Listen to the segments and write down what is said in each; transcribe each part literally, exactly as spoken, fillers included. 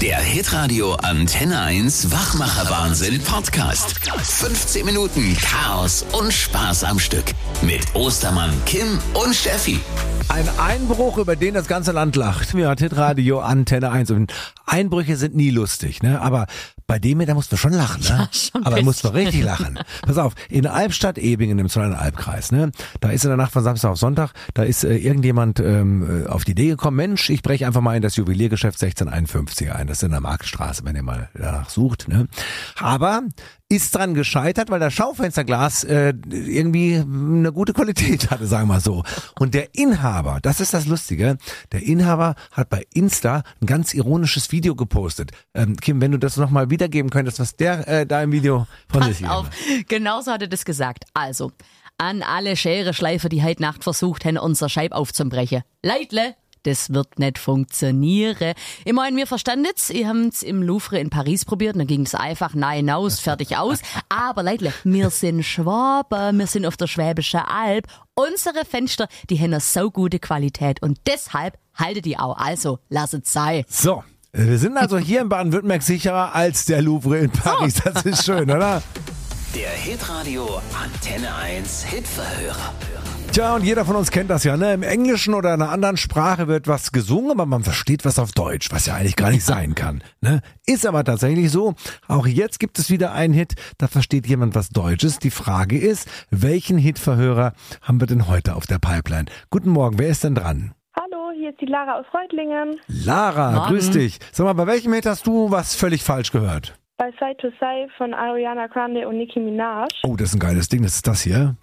Der Hitradio Antenne eins Wachmacher-Wahnsinn Podcast. fünfzehn Minuten Chaos und Spaß am Stück. Mit Ostermann, Kim und Steffi. Ein Einbruch, über den das ganze Land lacht. Ja, Hitradio Antenne eins. Und Einbrüche sind nie lustig, ne? Aber bei dem hier, da musst du schon lachen, ne? Ja, schon Aber da musst du richtig lachen. Pass auf, in Albstadt-Ebingen im Zollernalbkreis, ne? Da ist in der Nacht von Samstag auf Sonntag, da ist äh, irgendjemand ähm, auf die Idee gekommen, Mensch, ich breche einfach mal in das Juweliergeschäft sechzehnhunderteinundfünfziger ein. Das ist in der Marktstraße, wenn ihr mal danach sucht, ne? Aber ist dran gescheitert, weil das Schaufensterglas äh, irgendwie eine gute Qualität hatte, sagen wir mal so. Und der Inhaber, das ist das Lustige, der Inhaber hat bei Insta ein ganz ironisches Video gepostet. Ähm, Kim, wenn du das nochmal wiedergeben könntest, was der äh, da im Video von sich Pass auf, genauso hat er das gesagt. Also, an alle Schere-Schleifer, die heute Nacht versucht haben, unser Scheib aufzubrechen. Leidle, das wird nicht funktionieren. Ich meine, wir verstanden es, ihr habt es im Louvre in Paris probiert, dann ging es einfach nein aus, fertig aus. Aber Leute, wir sind Schwaben, wir sind auf der Schwäbischen Alb. Unsere Fenster, die haben eine so gute Qualität und deshalb haltet die auch. Also, lasst es sein. So, wir sind also hier in Baden-Württemberg sicherer als der Louvre in Paris. So. Das ist schön, oder? Der Hitradio Antenne eins Hitverhörer. Tja, und jeder von uns kennt das ja, ne? Im Englischen oder in einer anderen Sprache wird was gesungen, aber man versteht was auf Deutsch, was ja eigentlich gar nicht sein kann, ne? Ist aber tatsächlich so. Auch jetzt gibt es wieder einen Hit, da versteht jemand was Deutsches. Die Frage ist, welchen Hitverhörer haben wir denn heute auf der Pipeline? Guten Morgen, wer ist denn dran? Hallo, hier ist die Lara aus Reutlingen. Lara, Morgen. grüß dich. Sag mal, bei welchem Hit hast du was völlig falsch gehört? Bei Side to Side von Ariana Grande und Nicki Minaj. Oh, das ist ein geiles Ding, das ist das hier.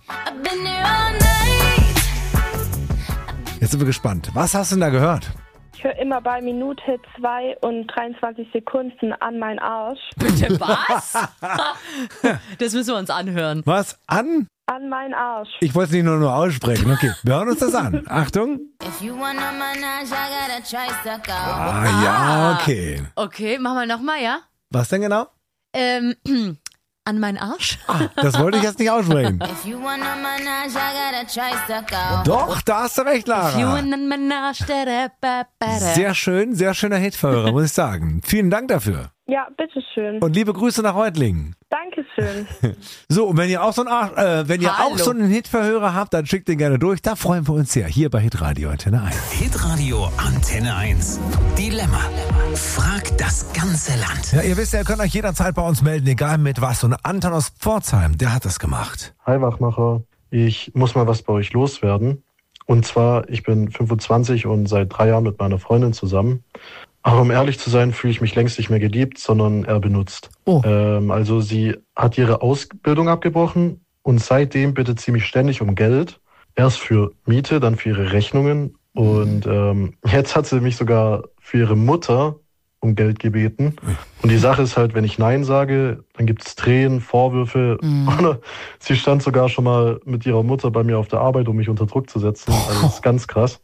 Jetzt sind wir gespannt. Was hast du denn da gehört? Ich höre immer bei Minute zwei und dreiundzwanzig Sekunden an meinen Arsch. Bitte was? Das müssen wir uns anhören. Was? An? An meinen Arsch. Ich wollte es nicht nur, nur aussprechen. Okay, wir hören uns das an. Achtung. Ah, ja, okay. Okay, machen wir nochmal, ja? Was denn genau? Ähm, an meinen Arsch? Ah, das wollte ich jetzt nicht aussprechen. Doch, da hast du recht, Lara. Sehr schön, sehr schöner Hitverhörer, muss ich sagen. Vielen Dank dafür. Ja, bitteschön. Und liebe Grüße nach Reutlingen. Dankeschön. So, und wenn ihr auch so einen, Arsch, äh, wenn ihr Hallo. auch so einen Hitverhörer habt, dann schickt den gerne durch. Da freuen wir uns sehr. Hier bei Hitradio Antenne eins. Hitradio Antenne eins. Dilemma. Frag das ganze Land. Ja, ihr wisst ja, ihr könnt euch jederzeit bei uns melden, egal mit was. Und Anton aus Pforzheim, der hat das gemacht. Hi Wachmacher, ich muss mal was bei euch loswerden. Und zwar, ich bin fünfundzwanzig und seit drei Jahren mit meiner Freundin zusammen. Aber um ehrlich zu sein, fühle ich mich längst nicht mehr geliebt, sondern eher benutzt. Oh. Ähm, also sie hat ihre Ausbildung abgebrochen und seitdem bittet sie mich ständig um Geld. Erst für Miete, dann für ihre Rechnungen. Und ähm, jetzt hat sie mich sogar für ihre Mutter um Geld gebeten. Und die Sache ist halt, wenn ich Nein sage, dann gibt es Tränen, Vorwürfe. Mhm. Sie stand sogar schon mal mit ihrer Mutter bei mir auf der Arbeit, um mich unter Druck zu setzen. Also das ist ganz krass.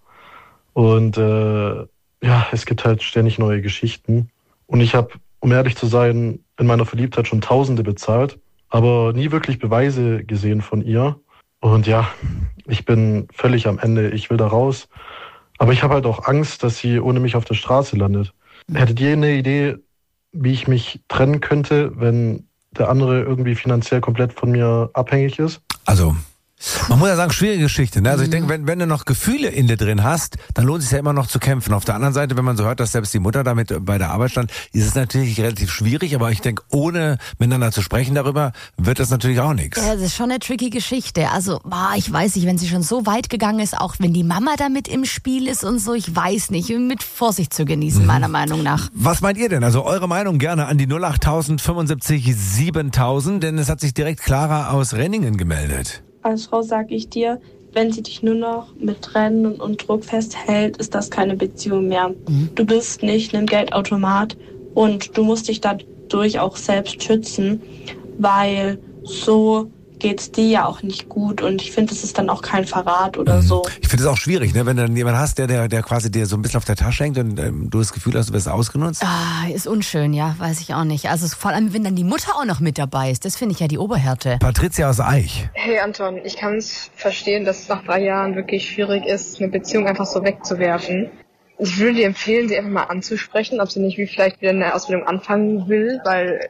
Und äh, ja, es gibt halt ständig neue Geschichten. Und ich habe, um ehrlich zu sein, in meiner Verliebtheit schon Tausende bezahlt, aber nie wirklich Beweise gesehen von ihr. Und ja, ich bin völlig am Ende. Ich will da raus. Aber ich habe halt auch Angst, dass sie ohne mich auf der Straße landet. Hättet ihr eine Idee, wie ich mich trennen könnte, wenn der andere irgendwie finanziell komplett von mir abhängig ist? Also, man muss ja sagen, schwierige Geschichte. Ne? Also ich denke, wenn, wenn du noch Gefühle in dir drin hast, dann lohnt es sich ja immer noch zu kämpfen. Auf der anderen Seite, wenn man so hört, dass selbst die Mutter damit bei der Arbeit stand, ist es natürlich relativ schwierig. Aber ich denke, ohne miteinander zu sprechen darüber, wird das natürlich auch nichts. Ja, das ist schon eine tricky Geschichte. Also, boah, ich weiß nicht, wenn sie schon so weit gegangen ist, auch wenn die Mama damit im Spiel ist und so, ich weiß nicht, mit Vorsicht zu genießen, mhm. meiner Meinung nach. Was meint ihr denn? Also eure Meinung gerne an die null acht fünfundsiebzig siebentausend, denn es hat sich direkt Clara aus Renningen gemeldet. Als Frau sage ich dir, wenn sie dich nur noch mit Trennen und Druck festhält, ist das keine Beziehung mehr. Mhm. Du bist nicht ein Geldautomat und du musst dich dadurch auch selbst schützen, weil so geht's dir ja auch nicht gut und ich finde, es ist dann auch kein Verrat oder so. Ich finde es auch schwierig, ne? Wenn du dann jemanden hast, der, der, der quasi dir so ein bisschen auf der Tasche hängt und ähm, du das Gefühl hast, du wirst ausgenutzt. Ah, ist unschön, ja, weiß ich auch nicht. Also vor allem, wenn dann die Mutter auch noch mit dabei ist, das finde ich ja die Oberhärte. Patricia aus Eich. Hey Anton, ich kann es verstehen, dass es nach drei Jahren wirklich schwierig ist, eine Beziehung einfach so wegzuwerfen. Ich würde dir empfehlen, sie einfach mal anzusprechen, ob sie nicht wie vielleicht wieder eine Ausbildung anfangen will, weil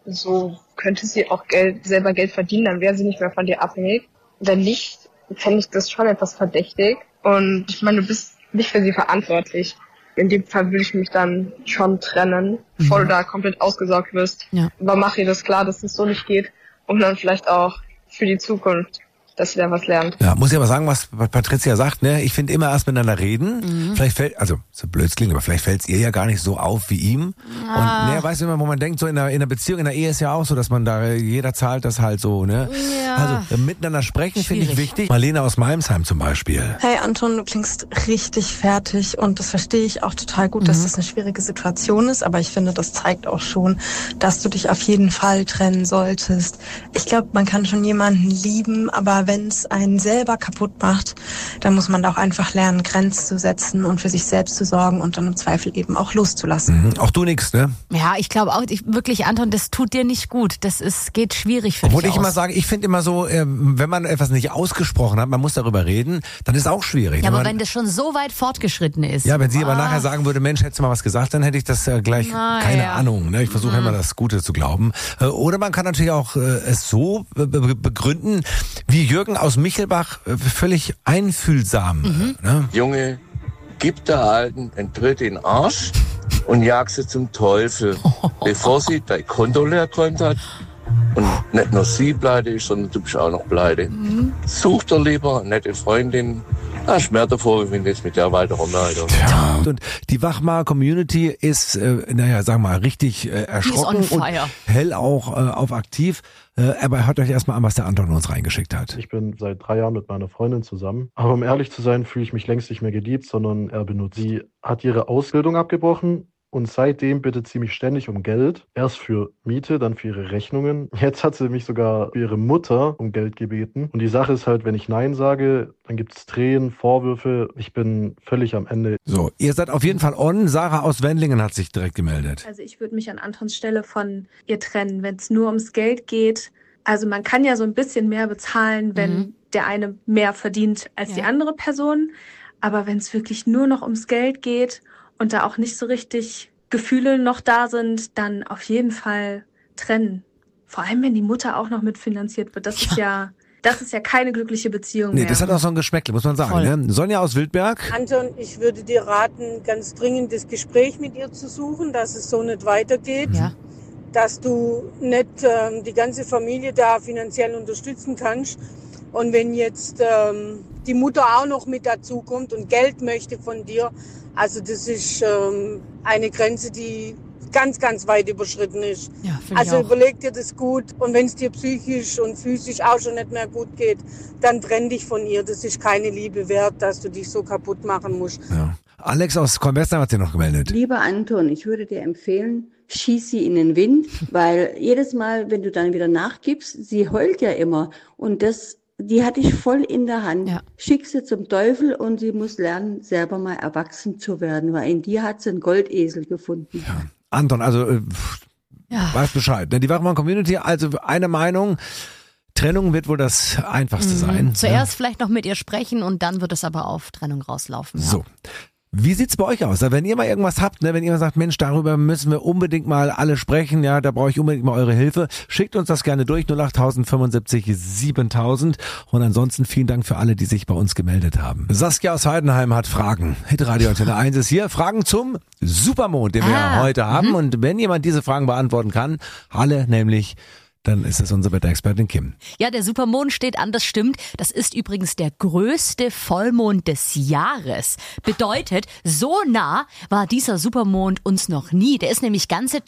so könnte sie auch Geld, selber Geld verdienen, dann wäre sie nicht mehr von dir abhängig. Wenn nicht, fände ich das schon etwas verdächtig. Und ich meine, du bist nicht für sie verantwortlich. In dem Fall würde ich mich dann schon trennen, bevor mhm. du da komplett ausgesorgt wirst. Ja. Aber mach ihr das klar, dass es so nicht geht, um dann vielleicht auch für die Zukunft, dass sie da was lernt. Ja, muss ich aber sagen, was Patricia sagt, ne? Ich finde immer erst miteinander reden. Mhm. Vielleicht fällt, also so blöd klingt, aber vielleicht fällt es ihr ja gar nicht so auf wie ihm. Ah. Und ne, weißt du immer, wo man denkt, so in einer, in einer Beziehung, in der Ehe ist ja auch so, dass man da, jeder zahlt das halt so, ne? Ja. Also miteinander sprechen finde ich wichtig. Marlene aus Malmsheim zum Beispiel. Hey Anton, du klingst richtig fertig und das verstehe ich auch total gut, mhm. dass das eine schwierige Situation ist, aber ich finde, das zeigt auch schon, dass du dich auf jeden Fall trennen solltest. Ich glaube, man kann schon jemanden lieben, aber wenn es einen selber kaputt macht, dann muss man da auch einfach lernen, Grenzen zu setzen und für sich selbst zu sorgen und dann im Zweifel eben auch loszulassen. Mhm. Auch du nix, ne? Ja, ich glaube auch, ich, wirklich, Anton, das tut dir nicht gut. Das ist, geht schwierig für Obwohl dich ich aus. immer sage, ich finde immer so, äh, wenn man etwas nicht ausgesprochen hat, man muss darüber reden, dann ist auch schwierig. Ja, aber man, wenn das schon so weit fortgeschritten ist. Ja, wenn sie ah. aber nachher sagen würde, Mensch, hättest du mal was gesagt, dann hätte ich das äh, gleich, ah, keine ja. Ahnung. Ne? Ich versuche mhm. immer das Gute zu glauben. Äh, oder man kann natürlich auch äh, es so be- be- begründen, wie Jürgen aus Michelbach, völlig einfühlsam. Mhm. Ne? Junge, gib der Alten einen Tritt in den Arsch und jag sie zum Teufel, oh. bevor sie dein Konto leer geräumt hat und nicht nur sie pleite ist, sondern du bist auch noch pleite. Mhm. Such dir lieber eine nette Freundin. Da ist mehr davor, wenn du jetzt mit der weiter rumleitest. Ja. Und die Wachmar-Community ist, äh, naja, sagen wir mal, richtig äh, erschrocken und hell auch äh, auf aktiv. Äh, aber hört euch erstmal an, was der Anton uns reingeschickt hat. Ich bin seit drei Jahren mit meiner Freundin zusammen. Aber um ehrlich zu sein, fühle ich mich längst nicht mehr geliebt, sondern er benutzt. Sie hat ihre Ausbildung abgebrochen. Und seitdem bittet sie mich ständig um Geld. Erst für Miete, dann für ihre Rechnungen. Jetzt hat sie mich sogar für ihre Mutter um Geld gebeten. Und die Sache ist halt, wenn ich Nein sage, dann gibt es Tränen, Vorwürfe. Ich bin völlig am Ende. So, ihr seid auf jeden Fall on. Sarah aus Wendlingen hat sich direkt gemeldet. Also ich würde mich an Antons Stelle von ihr trennen, wenn es nur ums Geld geht. Also man kann ja so ein bisschen mehr bezahlen, wenn mhm. der eine mehr verdient als ja. die andere Person. Aber wenn es wirklich nur noch ums Geld geht und da auch nicht so richtig Gefühle noch da sind, dann auf jeden Fall trennen. Vor allem, wenn die Mutter auch noch mitfinanziert wird. Das ja. ist ja, das ist ja keine glückliche Beziehung nee, mehr. Das hat auch so ein Geschmäckle, muss man sagen. Ne? Sonja aus Wildberg. Anton, ich würde dir raten, ganz dringend das Gespräch mit ihr zu suchen, dass es so nicht weitergeht. Ja. Dass du nicht ähm, die ganze Familie da finanziell unterstützen kannst. Und wenn jetzt ähm, die Mutter auch noch mit dazu kommt und Geld möchte von dir, also das ist ähm, eine Grenze, die ganz, ganz weit überschritten ist. Ja, also überleg dir das gut. Und wenn es dir psychisch und physisch auch schon nicht mehr gut geht, dann trenn dich von ihr. Das ist keine Liebe wert, dass du dich so kaputt machen musst. Ja. Alex aus Kornwestheim hat sich noch gemeldet. Lieber Anton, ich würde dir empfehlen, schieß sie in den Wind, weil jedes Mal, wenn du dann wieder nachgibst, sie heult ja immer. Und das Die hatte ich voll in der Hand. Ja. Schick sie zum Teufel und sie muss lernen, selber mal erwachsen zu werden, weil in dir hat sie einen Goldesel gefunden. Ja. Anton, also äh, ja. weiß Bescheid. Die Wachmann-Community, also eine Meinung, Trennung wird wohl das Einfachste mhm. sein. Zuerst ja. vielleicht noch mit ihr sprechen und dann wird es aber auf Trennung rauslaufen. Ja. So. Wie sieht's bei euch aus? Wenn ihr mal irgendwas habt, ne, wenn ihr sagt, Mensch, darüber müssen wir unbedingt mal alle sprechen, ja, da brauche ich unbedingt mal eure Hilfe, schickt uns das gerne durch, null acht fünfundsiebzig siebentausend. Und ansonsten vielen Dank für alle, die sich bei uns gemeldet haben. Saskia aus Heidenheim hat Fragen. Hitradio Antenne eins ist hier. Fragen zum Supermond, den wir ah, heute haben. Mhm. Und wenn jemand diese Fragen beantworten kann, alle nämlich, dann ist es unsere Wetterexpertin Kim. Ja, der Supermond steht an, das stimmt. Das ist übrigens der größte Vollmond des Jahres. Bedeutet, so nah war dieser Supermond uns noch nie. Der ist nämlich ganze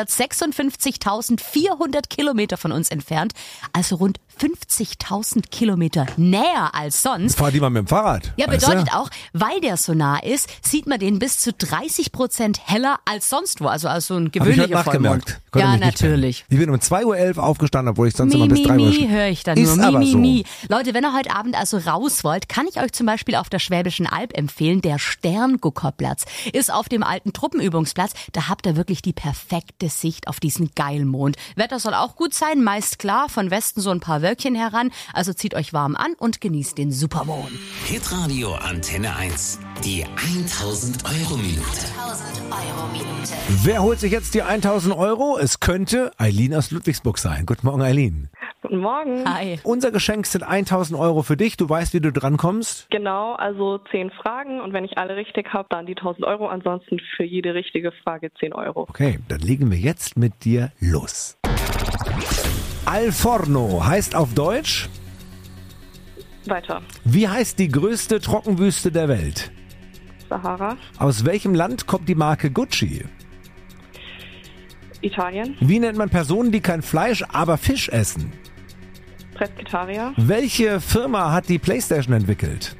dreihundertsechsundfünfzigtausendvierhundert Kilometer von uns entfernt. Also rund fünfzigtausend Kilometer näher als sonst. Fahr die mal mit dem Fahrrad. Ja, bedeutet auch, weil der so nah ist, sieht man den bis zu dreißig Prozent heller als sonst wo. Also als so ein gewöhnlicher Vollmond. Konnte Ja, mich nicht natürlich. pennen. Ich bin um zwei Uhr elf aufgestanden, obwohl ich sonst Mi, immer bis mi, drei Uhr mi, höre ich dann Ist nur. Mi, aber mi, so. mi. Leute, wenn ihr heute Abend also raus wollt, kann ich euch zum Beispiel auf der Schwäbischen Alb empfehlen. Der Sternguckerplatz ist auf dem alten Truppenübungsplatz. Da habt ihr wirklich die perfekte Sicht auf diesen Geilmond. Wetter soll auch gut sein, meist klar. Von Westen so ein paar Wölkchen heran. Also zieht euch warm an und genießt den Supermond. Hitradio Antenne eins. Die tausend Euro Minute. tausend Euro Minute. Wer holt sich jetzt die tausend Euro? Es könnte Eileen aus Ludwigsburg sein. Guten Morgen, Eileen. Guten Morgen. Hi. Unser Geschenk sind tausend Euro für dich. Du weißt, wie du drankommst? Genau, also zehn Fragen und wenn ich alle richtig habe, dann die tausend Euro. Ansonsten für jede richtige Frage zehn Euro. Okay, dann legen wir jetzt mit dir los. Al Forno heißt auf Deutsch? Weiter. Wie heißt die größte Trockenwüste der Welt? Sahara. Aus welchem Land kommt die Marke Gucci? Italien. Wie nennt man Personen, die kein Fleisch, aber Fisch essen? Presketarier. Welche Firma hat die PlayStation entwickelt?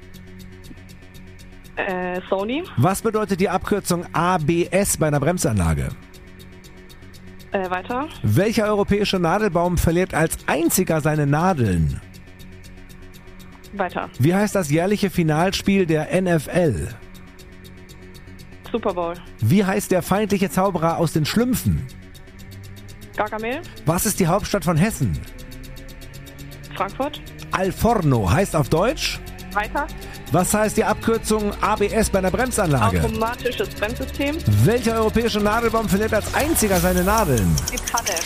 Äh, Sony. Was bedeutet die Abkürzung A B S bei einer Bremsanlage? Äh, weiter. Welcher europäische Nadelbaum verliert als einziger seine Nadeln? Weiter. Wie heißt das jährliche Finalspiel der N F L? Super Bowl. Wie heißt der feindliche Zauberer aus den Schlümpfen? Gargamel. Was ist die Hauptstadt von Hessen? Frankfurt. Al Forno heißt auf Deutsch? Weiter. Was heißt die Abkürzung A B S bei einer Bremsanlage? Automatisches Bremssystem. Welcher europäische Nadelbaum verliert als einziger seine Nadeln? Die Tanne.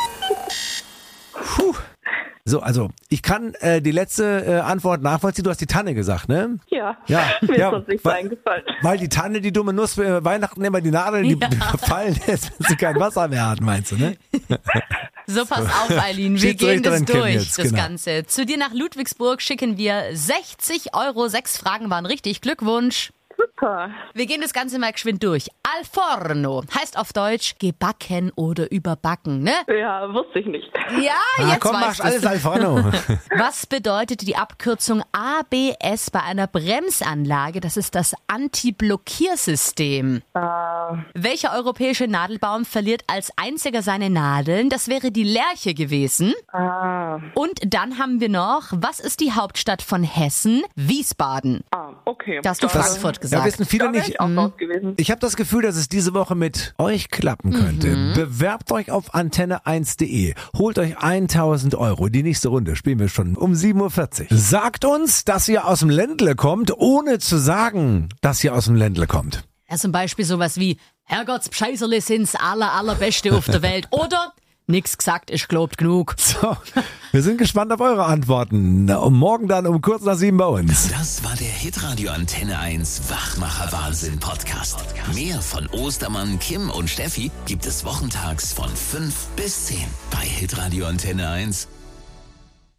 Puh. So, also ich kann äh, die letzte äh, Antwort nachvollziehen. Du hast die Tanne gesagt, ne? Ja, Ja, mir ja, ist sonst nichts weil- eingefallen. Weil die Tanne, die dumme Nuss für Weihnachten immer die Nadeln, die Ja. fallen jetzt, wenn sie kein Wasser mehr hat, meinst du, ne? So, pass auf, Eileen, wir gehen das Schiedsrichterin durch, kennen jetzt, das genau. Ganze. Zu dir nach Ludwigsburg schicken wir sechzig Euro. Sechs Fragen waren richtig. Glückwunsch. Super. Wir gehen das Ganze mal geschwind durch. Al Forno heißt auf Deutsch gebacken oder überbacken, ne? Ja, wusste ich nicht. Ja, Ah, jetzt komm, weißt mach alles du's. Al Forno. Was bedeutet die Abkürzung A B S bei einer Bremsanlage? Das ist das Anti-Blockiersystem. Äh, Welcher europäische Nadelbaum verliert als einziger seine Nadeln? Das wäre die Lerche gewesen. ah, Und dann haben wir noch, was ist die Hauptstadt von Hessen? Wiesbaden. ah, okay. Da hast du Das- Frankfurt Ja, gesagt. wissen viele Da wäre nicht. ich auch raus gewesen. Ich habe das Gefühl, dass es diese Woche mit euch klappen könnte. Mhm. Bewerbt euch auf antenne eins punkt de. Holt euch tausend Euro. Die nächste Runde spielen wir schon um sieben Uhr vierzig. Sagt uns, dass ihr aus dem Ländle kommt, ohne zu sagen, dass ihr aus dem Ländle kommt. Ja, zum Beispiel sowas wie, Herrgottspscheißerle sind's aller, allerbeste auf der Welt. Oder, nix gesagt, ich glaubt genug. So, wir sind gespannt auf eure Antworten. Na, und morgen dann um kurz nach sieben bei uns. Das war der Hitradio Antenne eins Wachmacher Wahnsinn Podcast. Mehr von Ostermann, Kim und Steffi gibt es wochentags von fünf bis zehn bei Hitradio Antenne eins.